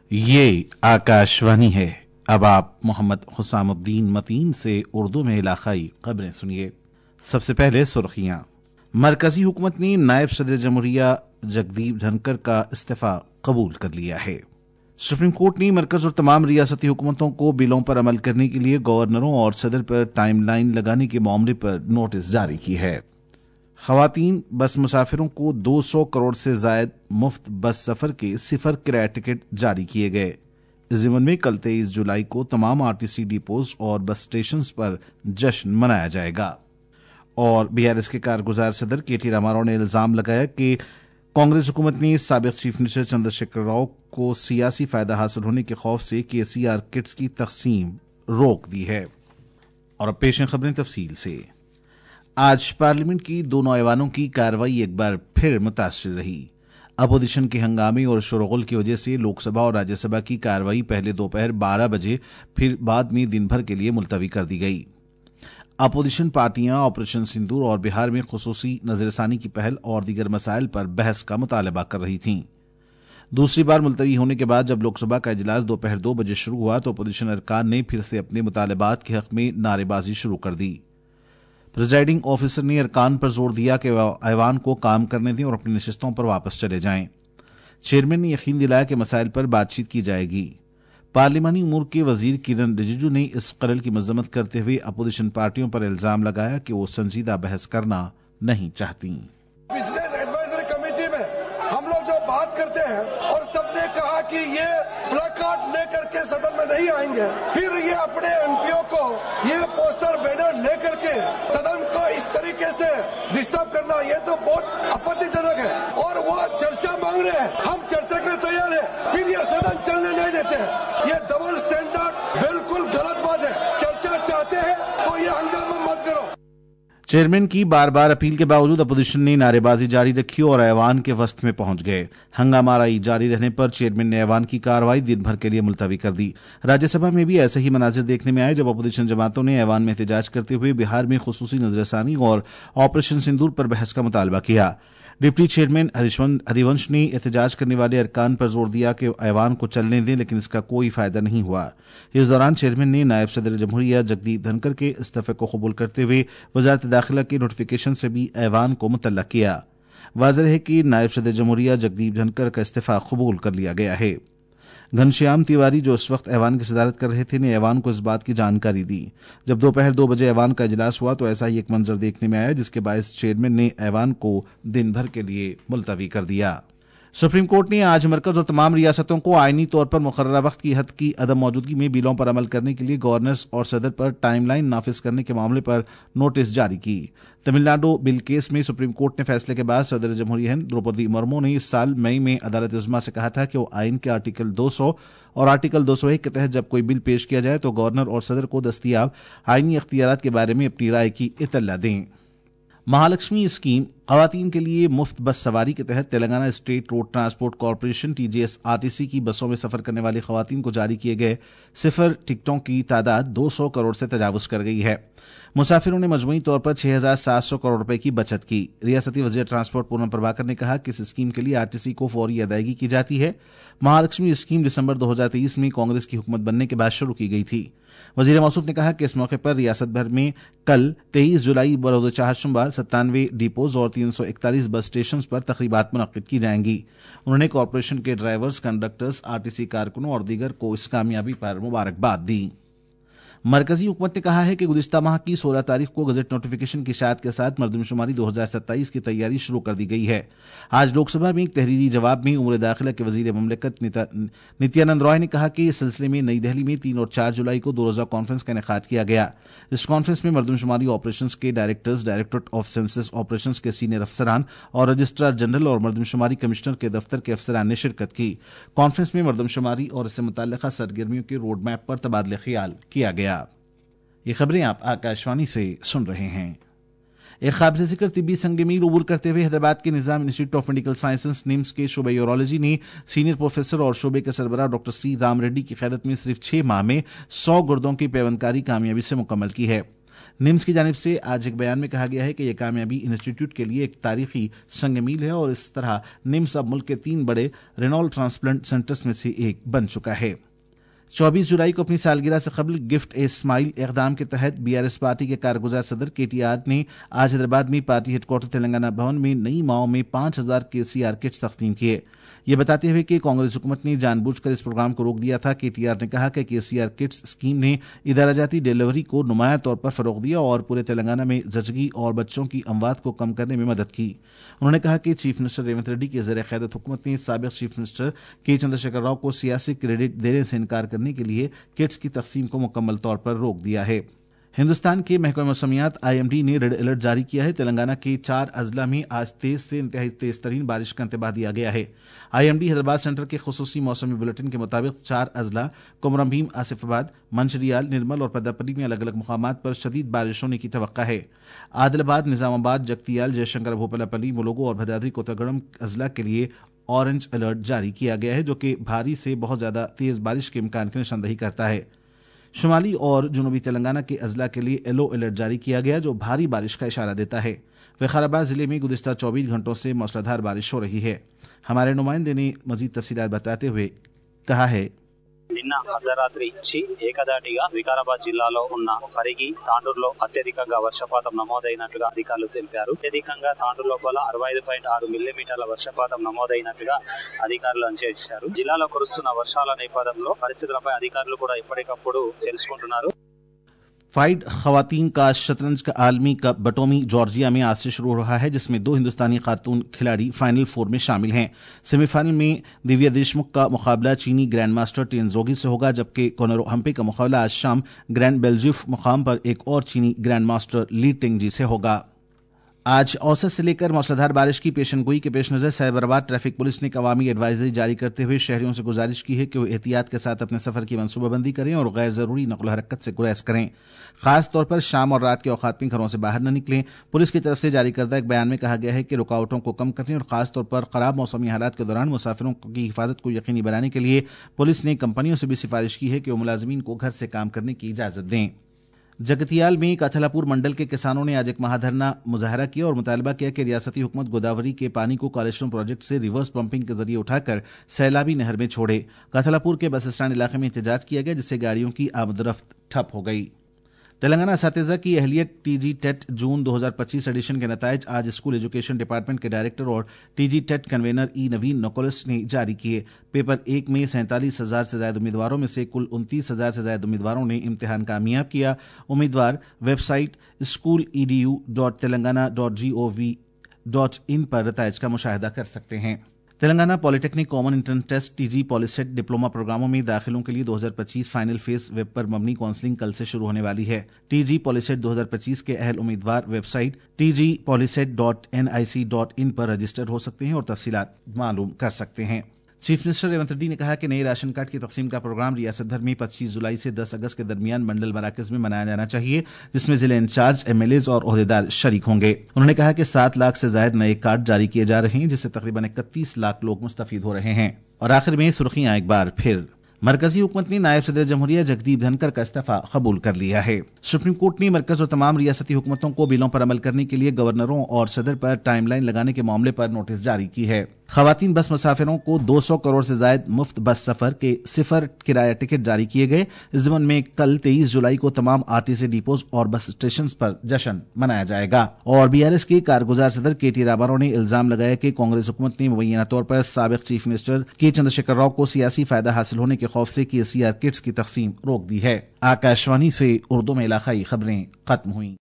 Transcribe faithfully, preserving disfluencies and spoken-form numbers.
ये आकाशवाणी है। अब आप मोहम्मद हुसामुद्दीन मतीन से उर्दू में इलाकाई खबरें सुनिए। सबसे पहले सुर्खियां। मरकजी हुकूमत ने नायब सदर जमहूरिया जगदीप धनखड़ का इस्तीफा कबूल कर लिया है। सुप्रीम कोर्ट ने मरकज और तमाम रियासती हुकूमतों को बिलों पर अमल करने के लिए गवर्नरों और सदर पर टाइमलाइन लगाने के मामले पर नोटिस जारी की है। खवातीन बस मुसाफिरों को दो सौ करोड़ से जायद मुफ्त बस सफर के सिफर किराया टिकट जारी किए गए। इस ज़िम्न में कल तेईस जुलाई को तमाम आरटीसी डिपोज और बस स्टेशन पर जश्न मनाया जाएगा। और बीआरएस के कारगुजार सदर के टी रामाराव ने इल्जाम लगाया कि कांग्रेस हुकूमत ने साबिक चीफ मिनिस्टर चंद्रशेखर राव को सियासी फायदा हासिल होने के खौफ से केसीआर किट्स की तकसीम रोक दी है। और अब पेश हैं खबरें तफसील से। आज पार्लियामेंट की दोनों ऐवानों की कार्रवाई एक बार फिर मुतासिर रही। अपोजिशन के हंगामे और शोरगुल की वजह से लोकसभा और राज्यसभा की कार्रवाई पहले दोपहर बारह बजे फिर बाद में दिन भर के लिए मुलतवी कर दी गई। अपोजिशन पार्टियां ऑपरेशन सिंदूर और बिहार में खुसूसी नजरसानी की पहल और दीगर मसाइल पर बहस का मुतालबा कर रही थीं। दूसरी बार मुलतवी होने के बाद जब लोकसभा का इजलास दोपहर दो बजे शुरू हुआ तो अपोजिशन अरकान ने फिर से अपने मुतालबात के हक में नारेबाजी शुरू कर दी। प्रिजाइडिंग ऑफिसर ने अरकान पर जोर दिया कि ऐवान को काम करने दें और अपनी नशिस्तों पर वापस चले जाएं। चेयरमैन ने यकीन दिलाया कि मसाइल पर बातचीत की जाएगी। पार्लिमानी उमूर के वजीर किरण रिजिजू ने इस कलल की मजम्मत करते हुए अपोजिशन पार्टियों पर इल्जाम लगाया कि वो संजीदा बहस करना नहीं चाहती। बिजनेस एडवाइजरी कमेटी में हम लोग जो बात करते हैं और सबने कहा कि ये प्लेकार्ड लेकर के सदन में नहीं आएंगे, फिर ये अपने एमपीओ को ये पोस्टर बैनर लेकर के सदन को इस तरीके से डिस्टर्ब करना, ये तो बहुत आपत्तिजनक है। और वो चर्चा मांग रहे हैं, हम चर्चा के लिए तैयार है, फिर ये सदन चलने नहीं देते हैं। ये डबल स्टैंडर्ड बिल्कुल गलत बात है। चर्चा चाहते हैं तो ये हंगामा मत करो। चेयरमैन की बार बार अपील के बावजूद अपोजिशन ने नारेबाजी जारी रखी और ऐवान के वस्त में पहुंच गए। हंगामाराई जारी रहने पर चेयरमैन ने ऐवान की कार्रवाई दिन भर के लिए मुलतवी कर दी। राज्यसभा में भी ऐसे ही मनाजिर देखने में आए जब अपोजिशन जमातों ने ऐवान में एहतजाज करते हुए बिहार में खुसूसी नजरसानी और ऑपरेशन सिंदूर पर बहस का मुतालबा किया। डिप्टी चेयरमैन हरिवंश ने एहतजाज करने वाले अरकान पर जोर दिया कि ऐवान को चलने दें, लेकिन इसका कोई फायदा नहीं हुआ। इस दौरान चेयरमैन ने नायब सदर जमहूरिया जगदीप धनखड़ के इस्तीफे को कबूल करते हुए वजारत दाखिला के नोटिफिकेशन से भी ऐवान को मुतल्लक किया। वाज़ेह है कि नायब सदर जमहूरिया जगदीप धनखड़ का इस्तीफा कबूल कर लिया गया है। घनश्याम तिवारी जो इस वक्त ऐवान की सदारत कर रहे थे ने ऐवान को इस बात की जानकारी दी। जब दोपहर दो बजे ऐवान का इजलास हुआ तो ऐसा ही एक मंजर देखने में आया जिसके बायस चेयरमैन ने ऐवान को दिन भर के लिए मुलतवी कर दिया। सुप्रीम कोर्ट ने आज मरकज और तमाम रियासतों को आईनी तौर पर मुकर्ररा वक्त की हद की अदम मौजूदगी में बिलों पर अमल करने के लिए गवर्नर्स और सदर पर टाइमलाइन नाफिज करने के मामले पर नोटिस जारी की। तमिलनाडु बिल केस में सुप्रीम कोर्ट ने फैसले के बाद सदर जमहूरिया हिंद द्रौपदी मुर्मू ने इस साल मई में अदालत उज़्मा से कहा था कि वो आइन के आर्टिकल दो सौ और आर्टिकल दो सौ एक के तहत जब कोई बिल पेश किया जाए तो गवर्नर और सदर को दस्तियाब आईनी इख्तियारात के बारे में अपनी राय की इत्तला दें। महालक्ष्मी स्कीम खवातीन के लिए मुफ्त बस सवारी के तहत Telangana state road transport corporation TGS RTC की बसों में सफर करने वाली खवातीन को जारी किए गए सिफर टिकटों की तादाद दो सौ करोड़ से तजावुज कर गई है। मुसाफिरों ने मजमूई तौर पर छह हजार सात सौ करोड़ रुपए की बचत की। रियासती वजीर ट्रांसपोर्ट पूनम प्रभाकर ने कहा कि इस स्कीम के लिए आरटीसी को फौरी अदायगी की जाती है। महालक्ष्मी स्कीम दिसंबर दो हजार तेईस में कांग्रेस की हुकूमत बनने के बाद शुरू की गई थी। वजीर मौसूफ ने कहा कि इस मौके पर रियासत भर में कल तेईस जुलाई बरोज चाहरशुमा सत्तानवे डिपोज और तीन सौ इकतालीस बस स्टेशन पर तकरीबात मुनक्किद की जाएंगी। उन्होंने कॉरपोरेशन के ड्राइवर्स, कंडक्टर्स, आरटीसी कारकुनों और दीगर को इस कामयाबी पर मुबारकबाद दी। मरकजी हुकूमत ने कहा है कि गुज़िश्ता माह की सोलह तारीख को गजट नोटिफिकेशन की इशाअत के साथ मरदमशुमारी दो हजार सत्ताईस की तैयारी शुरू कर दी गई है। आज लोकसभा में एक तहरीरी जवाब में उमूर दाखिला के वजीर ममलिकत नित्यानंद रॉय ने कहा कि इस सिलसिले में नई दिल्ली में तीन और चार जुलाई को दो रोजा कॉन्फ्रेंस का इनेकाद किया गया। इस कॉन्फ्रेंस में मरदमशुमारी ऑपरेशंस के directors, directorate of census operations के सीनियर अफसरान और रजिस्ट्रार जनरल और मरदमशुमारी कमिश्नर के दफ्तर के अफसरान ने शिरकत की। कॉन्फ्रेंस में मरदमशुमारी और इससे मुतल्लिका सरगर्मियों के रोड मैप पर तबादले ख्याल किया गया। ये खबरें आप आकाशवाणी से सुन रहे हैं। एक काबिल जिक्र तिब्बी संग मील उबूर करते हुए हैदराबाद के Nizam institute of medical sciences NIMS के शोबे यूरोलॉजी ने सीनियर प्रोफेसर और शोबे के सरबराह डॉक्टर सी राम रेड्डी की क़यादत में सिर्फ छह माह में सौ गुर्दों की पैवंदकारी कामयाबी से मुकम्मल की है। निम्स की जानिब से आज एक बयान में कहा गया है कि यह कामयाबी इंस्टीट्यूट के लिए एक तारीखी संग मील है और इस तरह निम्स अब मुल्क के तीन बड़े रेनल ट्रांसप्लांट सेंटर्स में से एक बन चुका है। चौबीस जुलाई को अपनी सालगिरह से कबल गिफ्ट ए स्माइल इक़दाम के तहत बीआरएस पार्टी के कारगुजार सदर केटीआर ने आज हैदराबाद में पार्टी हेडक्वार्टर तेलंगाना भवन में नई माओ में पांच हजार केसीआर किट्स तकसीम किए। ये बताते हुए कि कांग्रेस हुकूमत ने जानबूझकर इस प्रोग्राम को रोक दिया था। केटीआर ने कहा कि केसीआर किट्स स्कीम ने इदाराजाती डिलीवरी को नुमाया तौर पर फरोग दिया और पूरे तेलंगाना में जचगी और बच्चों की अमवात को कम करने में मदद की। उन्होंने कहा कि चीफ मिनिस्टर रेवंत रेड्डी के ज़ेर क़यादत हुकूमत ने साबिक़ चीफ मिनिस्टर के चंद्रशेखर राव को सियासी क्रेडिट देने से इनकार करने के लिए किट्स की तकसीम को मुकम्मल तौर पर रोक दिया है। हिंदुस्तान के महकमा मौसमियात आईएमडी ने रेड अलर्ट जारी किया है। तेलंगाना के चार अजला में आज तेज से इंतहाई तेज तरीन बारिश का इंतबाह दिया गया है। आईएमडी हैदराबाद सेंटर के खुसूसी मौसमी बुलेटिन के मुताबिक चार अजला कोमरम भीम, आसिफाबाद, मंचिरियाल, निर्मल और पेद्दापल्ली में अलग अलग मुकामात पर शदीद बारिश होने की तवक्का है। आदिलाबाद, निजामाबाद, जगतियाल, जयशंकर, भोपालापल्ली, मुलुगु और भदाद्री कोत्तागुड़म अजला के लिए ऑरेंज अलर्ट जारी किया गया है, जो कि भारी से बहुत ज्यादा तेज बारिश के इम्कान की निशानदही करता है। शुमाली और जुनूबी तेलंगाना के अजला के लिए येलो अलर्ट जारी किया गया, जो भारी बारिश का इशारा देता है। विकाराबाद जिले में गुज़िश्ता चौबीस घंटों से मूसलाधार बारिश हो रही है। हमारे नुमाइंदे ने मजीद तफसीलात बताते हुए कहा है, నిన్న అర్ధరాత్రి నుంచి ఏకదాటిగా వికారాబాద్ జిల్లాలో ఉన్న పరిగి, తాండూరులో అత్యధికంగా వర్షపాతం నమోదైనట్లుగా అధికారులు తెలిపారు. అత్యధికంగా తాండూరు లోపల అరవై ఐదు పాయింట్ ఆరు మిల్లీమీటర్ల వర్షపాతం నమోదైనట్లుగా అధికారులు అంచనా. జిల్లాలో కురుస్తున్న వర్షాల నేపథ్యంలో పరిస్థితులపై అధికారులు కూడా ఎప్పటికప్పుడు తెలుసుకుంటున్నారు. फाइड खवातीन का शतरंज का आलमी कप बटोमी जॉर्जिया में आज से शुरू हो रहा है, जिसमें दो हिंदुस्तानी खातून खिलाड़ी फाइनल फोर में शामिल हैं। सेमीफाइनल में दिव्या देशमुख का मुकाबला चीनी ग्रैंड मास्टर टेन जोगी से होगा, जबकि कोनरो हम्पे का मुकाबला आज शाम ग्रैंड बेल्जिफ मुकाम पर एक और चीनी ग्रैंड मास्टर ली टेंगजी से होगा। आज औसत से लेकर मूसलाधार बारिश की पेशनगोई के पेश नजर साइबराबाद ट्रैफिक पुलिस ने एक अवामी एडवाइजरी जारी करते हुए शहरियों से गुजारिश की है कि वो एहतियात के साथ अपने सफर की मनसूबाबंदी करें और गैर जरूरी नकल हरकत से गुरेज करें। खास तौर पर शाम और रात के औकात में घरों से बाहर न निकलें। पुलिस की तरफ से जारी करदा एक बयान में कहा गया है कि रुकावटों को कम करने और खास तौर पर खराब मौसमी हालात के दौरान मुसाफिरों की हिफाजत को यकीनी बनाने के लिए पुलिस ने कंपनियों से भी सिफारिश की है कि वो मुलाजिमीन को घर से काम करने की इजाजत दें। जगतियाल में कथलापुर मंडल के किसानों ने आज एक महाधरना मुजाहरा किया और मुतालबा किया कि रियासती हुकूमत गोदावरी के पानी को कालेश्वरम प्रोजेक्ट से रिवर्स पंपिंग के जरिए उठाकर सैलाबी नहर में छोड़े। कथलापुर के बस स्टैंड इलाके में एहतजाज किया गया, जिससे गाड़ियों की आमदरफ्त ठप हो गई। तेलंगाना असातिज़ा की अहलियत टीजी टेट जून दो हज़ार पच्चीस एडिशन के नताइज आज स्कूल एजुकेशन डिपार्टमेंट के डायरेक्टर और TG TET convener E Naveen Nicholas ने जारी किए। पेपर एक में सैंतालीस हजार से ज्यादा उम्मीदवारों में से कुल उनतीस हजार से ज्यादा उम्मीदवारों ने इम्तिहान कामयाब किया। उम्मीदवार website school E D U dot Telangana dot G O V dot in पर नताइज का मुशाहिदा कर सकते हैं। Telangana polytechnic common entrance test TG POLYCET diploma प्रोग्रामों में दाखिलों के लिए दो हज़ार पच्चीस फाइनल फेज वेब पर मबनी काउंसलिंग कल से शुरू होने वाली है। टीजी पॉलिसेट दो हज़ार पच्चीस के अहल उम्मीदवार website TG polycet dot N I C dot in पर रजिस्टर हो सकते हैं और तफसीलात मालूम कर सकते हैं। चीफ मिनिस्टर रेवंत रेड्डी ने कहा कि नए राशन कार्ड की तकसीम का प्रोग्राम रियासत भर में पच्चीस जुलाई से दस अगस्त के दरमियान मंडल मराकज में मनाया जाना चाहिए, जिसमें जिले इंचार्ज, एमएलएज और ओहदेदार शरीक होंगे। उन्होंने कहा कि सात लाख से ज्यादा नए कार्ड जारी किए जा रहे हैं, जिससे तकरीबन इकतीस लाख लोग मुस्तफीद हो रहे हैं। और आखिर में सुर्खियां एक बार फिर। मरकजी हुकूमत ने नायब सदर जमहूरिया जगदीप धनखड़ का इस्तीफा कबूल कर लिया है। सुप्रीम कोर्ट ने मरकज और तमाम रियासती हुकूमतों को बिलों पर अमल करने के लिए गवर्नरों और सदर पर टाइमलाइन लगाने के मामले पर नोटिस जारी की है। खवातीन बस मुसाफिरों को दो सौ करोड़ से ज्यादा मुफ्त बस सफर के सिफर किराया टिकट जारी किए गए। इस ज़मन में कल तेईस जुलाई को तमाम आरटीसी डिपोज और बस स्टेशन पर जश्न मनाया जाएगा। और बीआरएस के कारगुजार सदर के टी रामाराव ने इल्जाम लगाया कि कांग्रेस हुकूमत ने मुबैना तौर पर साबिक चीफ मिनिस्टर के चंद्रशेखर राव को सियासी फायदा हासिल होने के खौफ से केसीआर किट्स की तकसीम रोक दी है। आकाशवाणी से उर्दू में इलाकाई खबरें खत्म हुई।